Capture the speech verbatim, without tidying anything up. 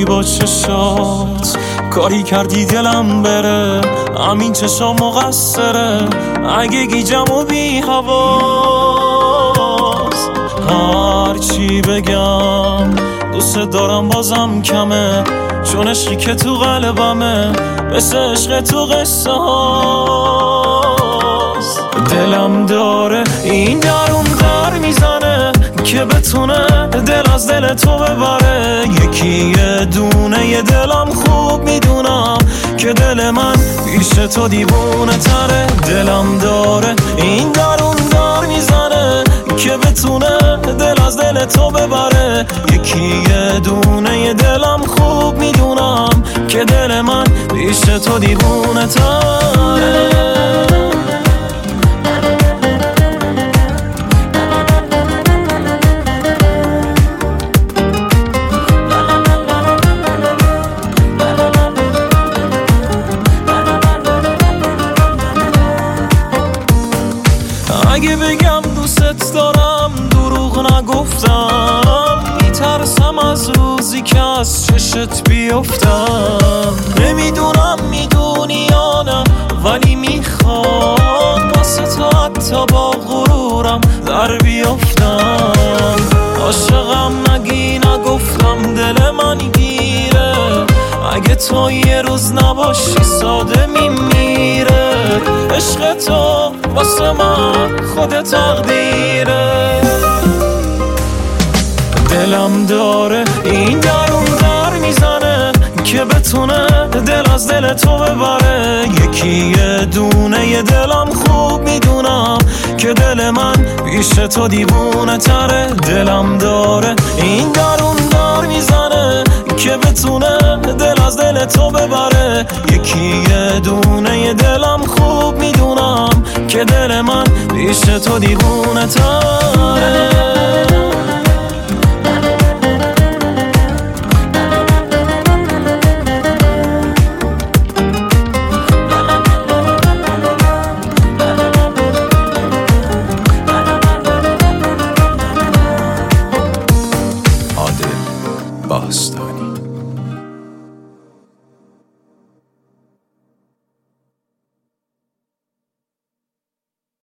با چشات کاری کردی دلم بره، همین چشا مقصره اگه گیجم و بی حواس. هرچی بگم دوست دارم بازم کمه، چون عشقی که تو قلبمه مثل عشق تو قصه هاست. دلم داره این درون در میزنه که بتونه دل از دل تو ببره. یکی یه دونه یه دلم خوب میدونم که دل من پیش تو دیوونه تره. دلم داره این درون در میزنه که بتونه دل از دل تو ببره. یکی یه دونه یه دلم خوب میدونم که دل من پیش تو دیوونه تره. اگه بگم دوست دارم دروغ نگفتم، میترسم از روزی که از چشت بیفتم. نمیدونم میدونی یا نه ولی میخوام واسه تو حتی با غرورم در بیفتم. عاشقم نگی نگفتم دل من گیره، اگه تو یه روز نباشی ساده میمیره. عشق تو واسه من خود تقدیره. دلم داره این درون در میزنه که بتونه دل از دل تو ببره. یکی یه دونه یه دلم خوب میدونم که دل من پیش تو دیوونه تره. دلم داره این درون در میزنه که بتونه دل از دل تو ببره. یکی یه دونه یه دلم خوب میدونم که دل من پیش تو دیوونه تره.